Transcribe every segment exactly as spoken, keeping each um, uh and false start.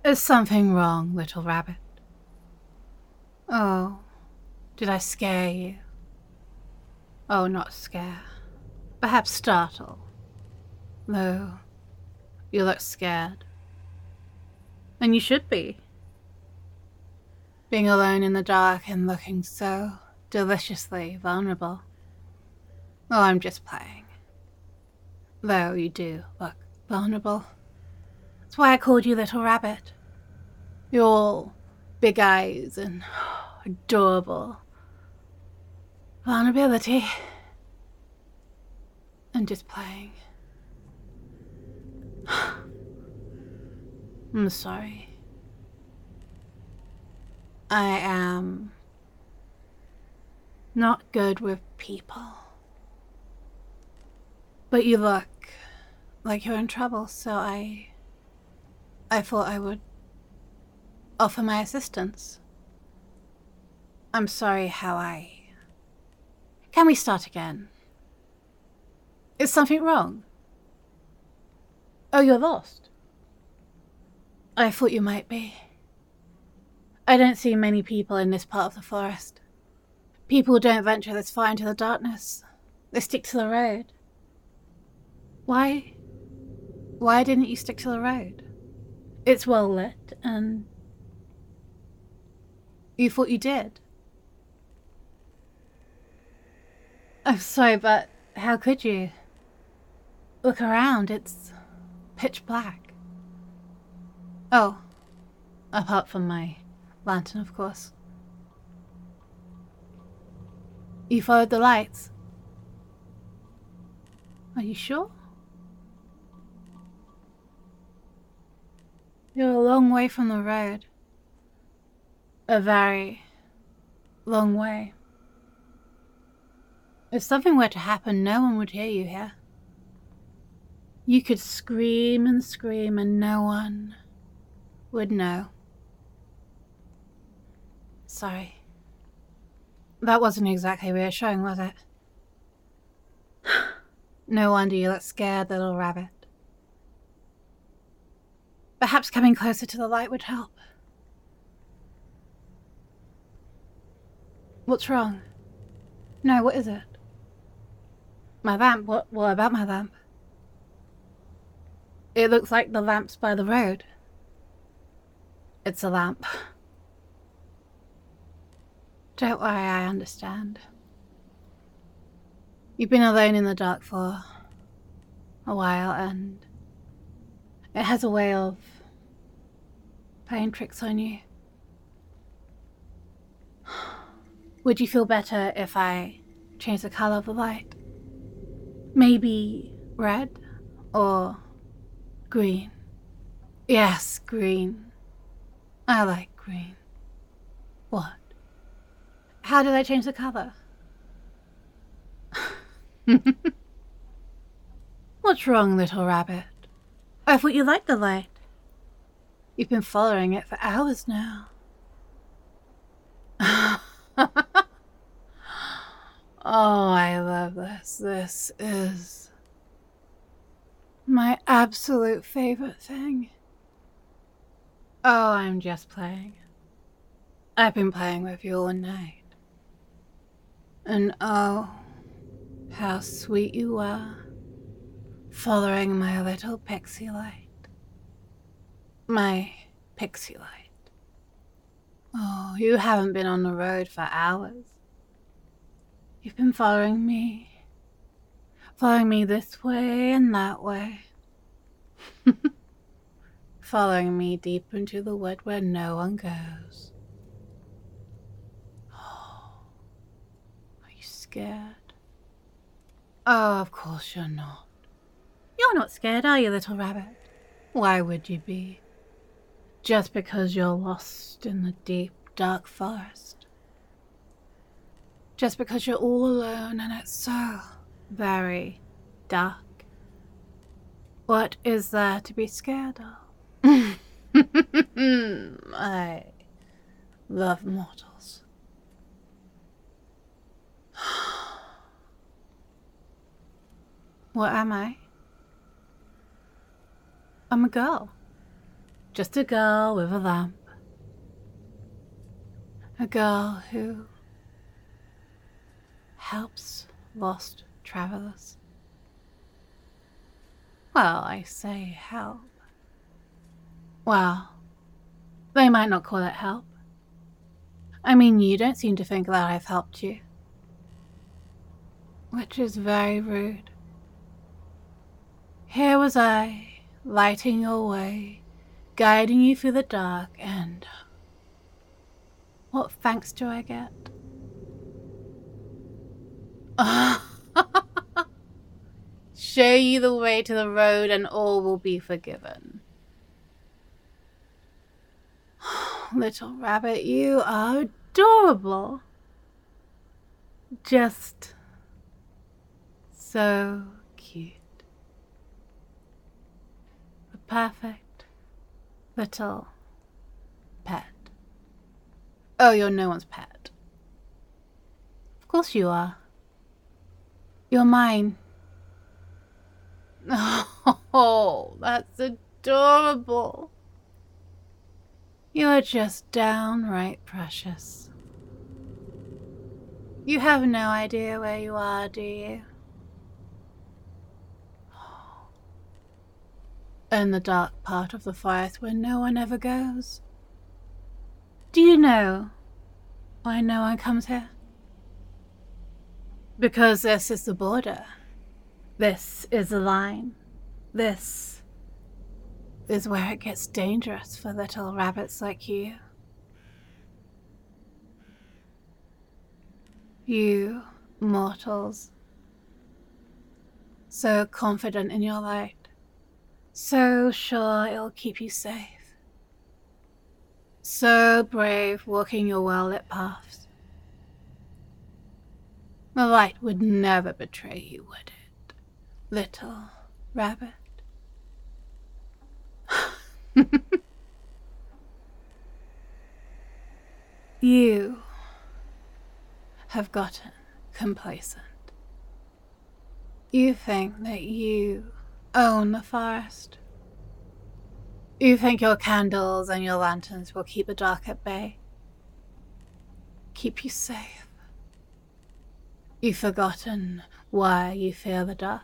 Is something wrong, little rabbit? Oh, did I scare you? Oh, not scare. Perhaps startle. No, you look scared. And you should be. Being alone in the dark and looking so deliciously vulnerable. Oh, I'm just playing. Though you do look vulnerable. That's why I called you Little Rabbit. You're all big eyes and adorable vulnerability. I'm just playing. I'm sorry. I am not good with people. But you look like you're in trouble, so I... I thought I would offer my assistance. I'm sorry how I... Can we start again? Is something wrong? Oh, you're lost? I thought you might be. I don't see many people in this part of the forest. People don't venture this far into the darkness. They stick to the road. Why? Why didn't you stick to the road? It's well lit, and... You thought you did? I'm sorry, but how could you? Look around, it's pitch black. Oh, apart from my lantern, of course. You followed the lights? Are you sure? You're a long way from the road. A very long way. If something were to happen, no one would hear you here. You could scream and scream and no one would know. Sorry. That wasn't exactly reassuring, was it? No wonder you look scared, little rabbit. Perhaps coming closer to the light would help. What's wrong? No, what is it? My lamp? What, what about my lamp? It looks like the lamps by the road. It's a lamp. Don't worry, I understand. You've been alone in the dark for a while, and it has a way of playing tricks on you. Would you feel better if I changed the color of the light? Maybe red or green? Yes, green. I like green. What? How did I change the color? What's wrong, little rabbit? I thought you liked the light. You've been following it for hours now. Oh, I love this. This is my absolute favorite thing. Oh, I'm just playing. I've been playing with you all night. And oh, how sweet you are, following my little pixie light. My pixie light. Oh, you haven't been on the road for hours. You've been following me. Following me this way and that way. Following me deep into the wood where no one goes. Oh, are you scared? Oh, of course you're not. You're not scared, are you, little rabbit? Why would you be? Just because you're lost in the deep, dark forest. Just because you're all alone and it's so very dark. What is there to be scared of? I love mortals. What am I? I'm a girl. Just a girl with a lamp. A girl who helps lost travelers. Well, I say help. Well, they might not call it help. I mean, you don't seem to think that I've helped you. Which is very rude. Here was I, lighting your way, guiding you through the dark, and what thanks do I get? Show you the way to the road and all will be forgiven. Little rabbit, you are adorable. Just so cute. The perfect little pet. Oh, you're no one's pet. Of course you are. You're mine. Oh, that's adorable. You're just downright precious. You have no idea where you are, do you? In the dark part of the forest where no one ever goes. Do you know why no one comes here? Because this is the border. This is the line. This is where it gets dangerous for little rabbits like you. You mortals, so confident in your light, so sure it'll keep you safe, so brave walking your well-lit paths. The light would never betray you, would it, little rabbit? You have gotten complacent. You think that you own the forest. You think your candles and your lanterns will keep the dark at bay, keep you safe. You've forgotten why you fear the dark.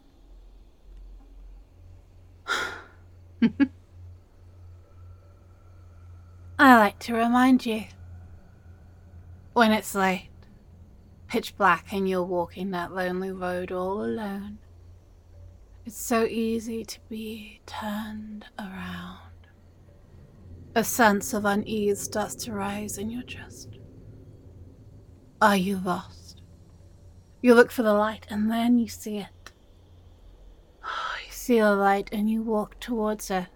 I like to remind you, when it's late, pitch black and you're walking that lonely road all alone, it's so easy to be turned around. A sense of unease starts to rise in your chest. Are you lost? You look for the light and then you see it. You see the light and you walk towards it.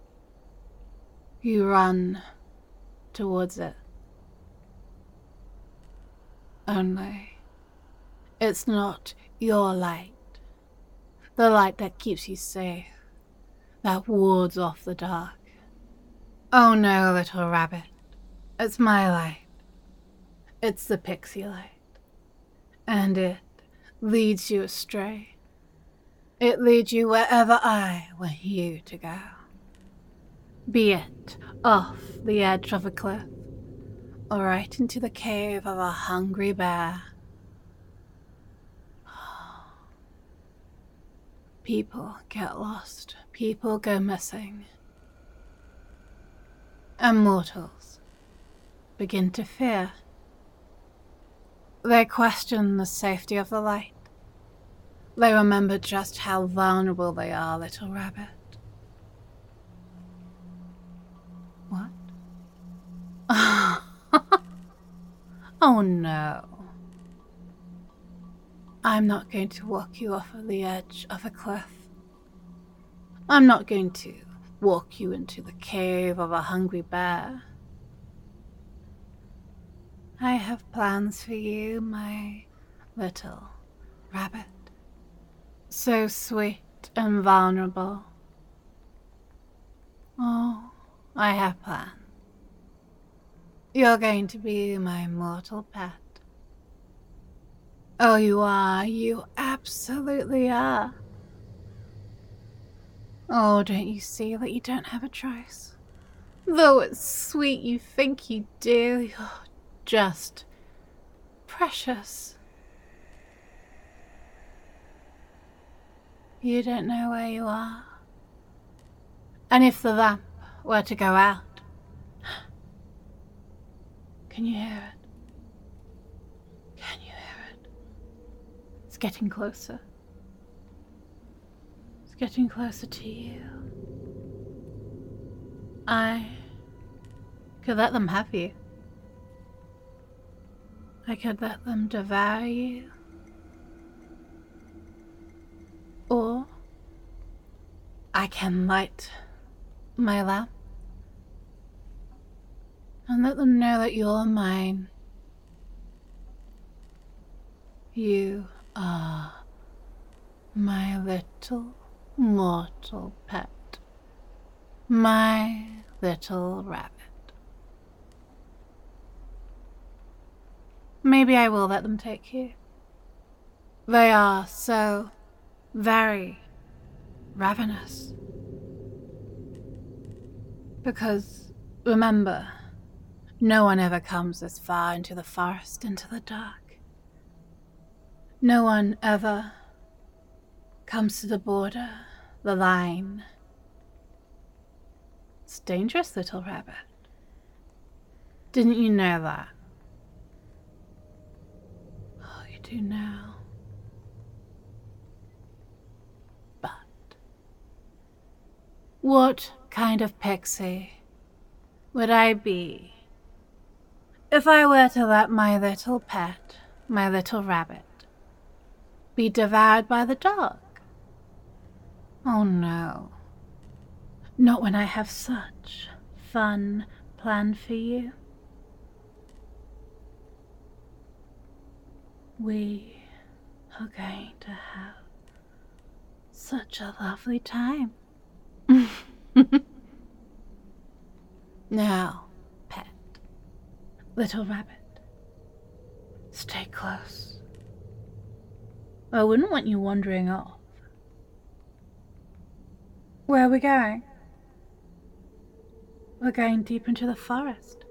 You run towards it. Only, it's not your light. The light that keeps you safe, that wards off the dark. Oh no, little rabbit, it's my light. It's the pixie light. And it leads you astray. It leads you wherever I want you to go. Be it off the edge of a cliff, or right into the cave of a hungry bear. People get lost. People go missing. And mortals begin to fear. They question the safety of the light. They remember just how vulnerable they are, little rabbit. What? Oh no. I'm not going to walk you off of the edge of a cliff. I'm not going to walk you into the cave of a hungry bear. I have plans for you, my little rabbit. So sweet and vulnerable. Oh, I have plans. You're going to be my mortal pet. Oh, you are. You absolutely are. Oh, don't you see that you don't have a choice? Though it's sweet you think you do, you're just precious. You don't know where you are. And if the lamp were to go out, can you hear it? Can you hear it? It's getting closer. It's getting closer to you. I could let them have you. I could let them devour you. Or I can light my lamp and let them know that you're mine. You are my little mortal pet, my little rabbit. Maybe I will let them take you. They are so very ravenous. Because, remember, no one ever comes this far into the forest, into the dark. No one ever comes to the border, the line. It's dangerous, little rabbit. Didn't you know that? Oh, you do now. But what kind of pixie would I be if I were to let my little pet, my little rabbit, be devoured by the dog? Oh no, not when I have such fun planned for you. We are going to have such a lovely time. Now, pet, little rabbit, stay close. I wouldn't want you wandering off. Where are we going? We're going deep into the forest.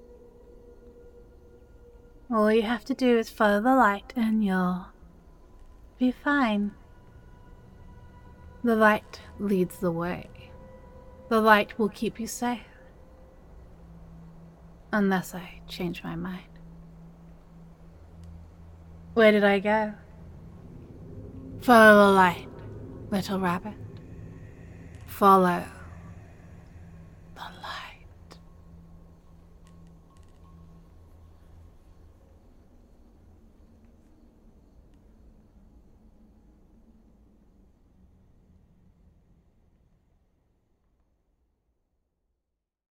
All you have to do is follow the light and you'll be fine. The light leads the way. The light will keep you safe. Unless I change my mind. Where did I go? Follow the light, little rabbit. Follow the light.